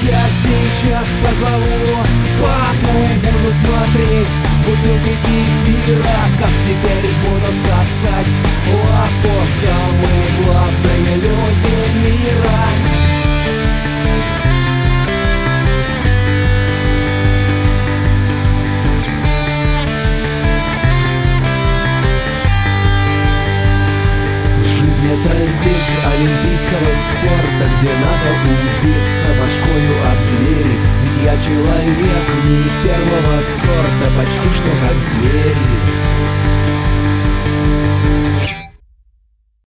Я сейчас позову папу, буду смотреть с бутылкой кефира, как теперь буду сосать лапу. Самые главные люди мира. Это век олимпийского спорта, где надо убиться башкою об дверь. Ведь я человек не первого сорта, почти что как зверь.